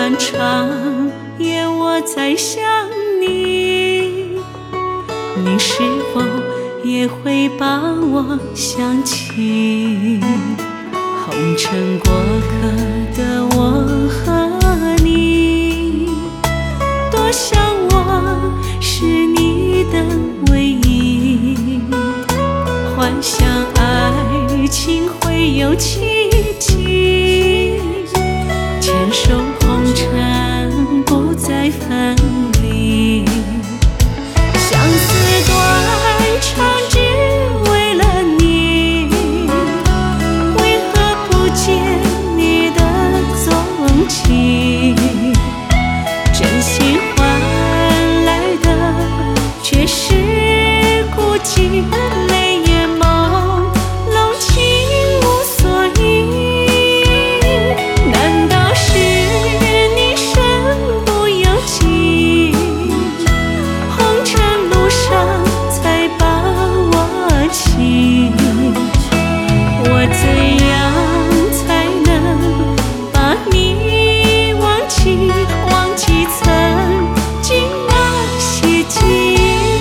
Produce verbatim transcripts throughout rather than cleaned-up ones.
漫长夜，我在想你，你是否也会把我想起？红尘过客的我和你，多想我是你的唯一，幻想爱情会有奇迹，牵手红尘不再分离，相思断肠只为了你，为何不见你的踪迹？真心换来的却是孤寂，泪眼朦胧情无所依，难道是你身不由己，红尘路上才把我弃？我怎样才能把你忘记，忘记曾经那希冀？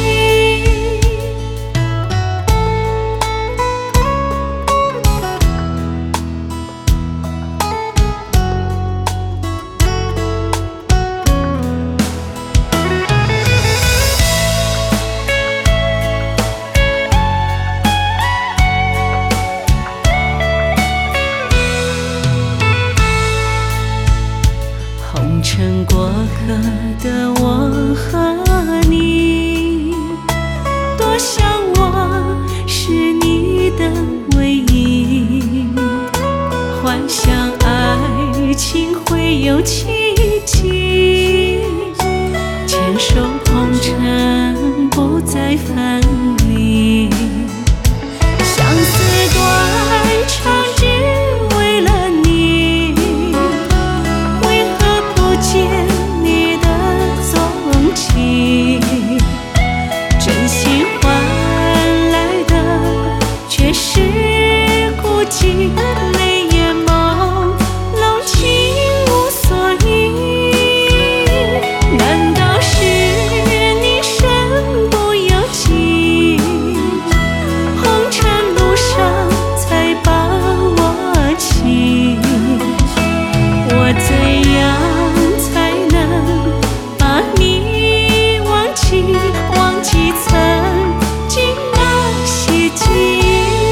红尘过客的我和你，多想我是你的唯一，幻想爱情会有奇迹，牵手红尘不再分离，相思断肠只为了你，为何不见你的踪迹？真心换来的却是孤寂，泪眼朦胧情无所依，难道是你身不由己，红尘路上才把我弃？我怎样才能把你忘记，忘记曾经那希冀？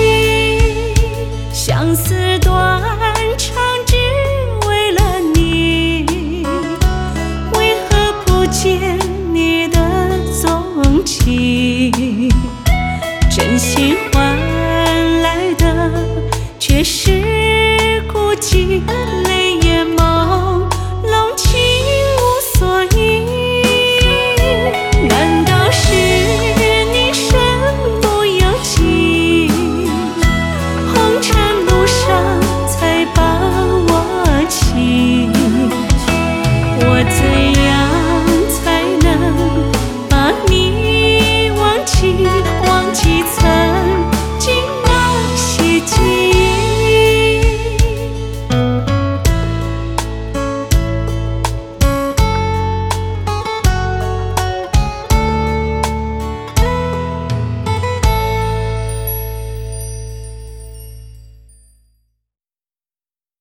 相思断肠只为了你，为何不见你的踪迹？真心换来的却是孤寂，泪眼朦胧情无所依，难道是你身不由己，红尘路上才把我弃？我怎样